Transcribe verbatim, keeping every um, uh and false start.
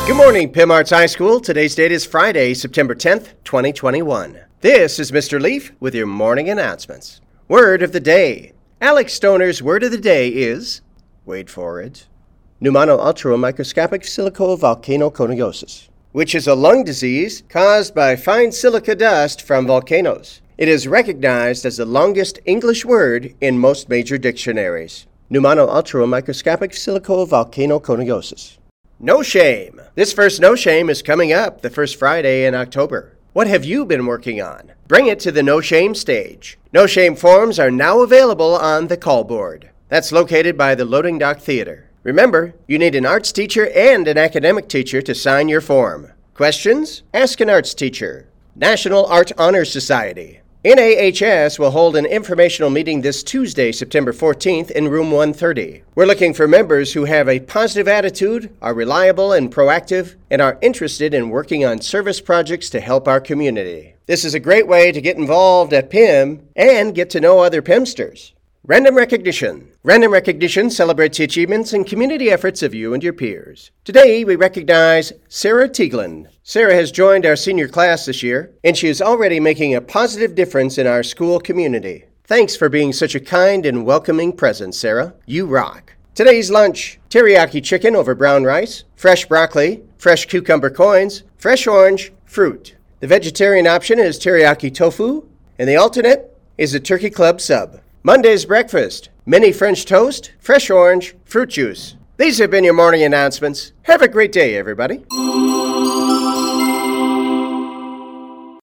Good morning, Pim Arts High School. Today's date is Friday, September tenth, twenty twenty-one. This is Mister Leaf with your morning announcements. Word of the day. Alex Stoner's word of the day is, wait for it, pneumono-ultramicroscopic silicovolcanoconiosis, which is a lung disease caused by fine silica dust from volcanoes. It is recognized as the longest English word in most major dictionaries. Pneumono-ultramicroscopic silicovolcanoconiosis. No Shame. This first No Shame is coming up the first Friday in October. What have you been working on? Bring it to the No Shame stage. No Shame forms are now available on the call board. That's located by the Loading Dock Theater. Remember, you need an arts teacher and an academic teacher to sign your form. Questions? Ask an arts teacher. National Art Honor Society. N A H S will hold an informational meeting this Tuesday, September fourteenth in room one thirty. We're looking for members who have a positive attitude, are reliable and proactive, and are interested in working on service projects to help our community. This is a great way to get involved at P I M and get to know other PIMsters. Random Recognition. Random Recognition celebrates the achievements and community efforts of you and your peers. Today, we recognize Sarah Tieglin. Sarah has joined our senior class this year, and she is already making a positive difference in our school community. Thanks for being such a kind and welcoming presence, Sarah. You rock. Today's lunch: teriyaki chicken over brown rice, fresh broccoli, fresh cucumber coins, fresh orange, fruit. The vegetarian option is teriyaki tofu, and the alternate is a turkey club sub. Monday's breakfast: mini French toast, fresh orange, fruit juice. These have been your morning announcements. Have a great day, everybody.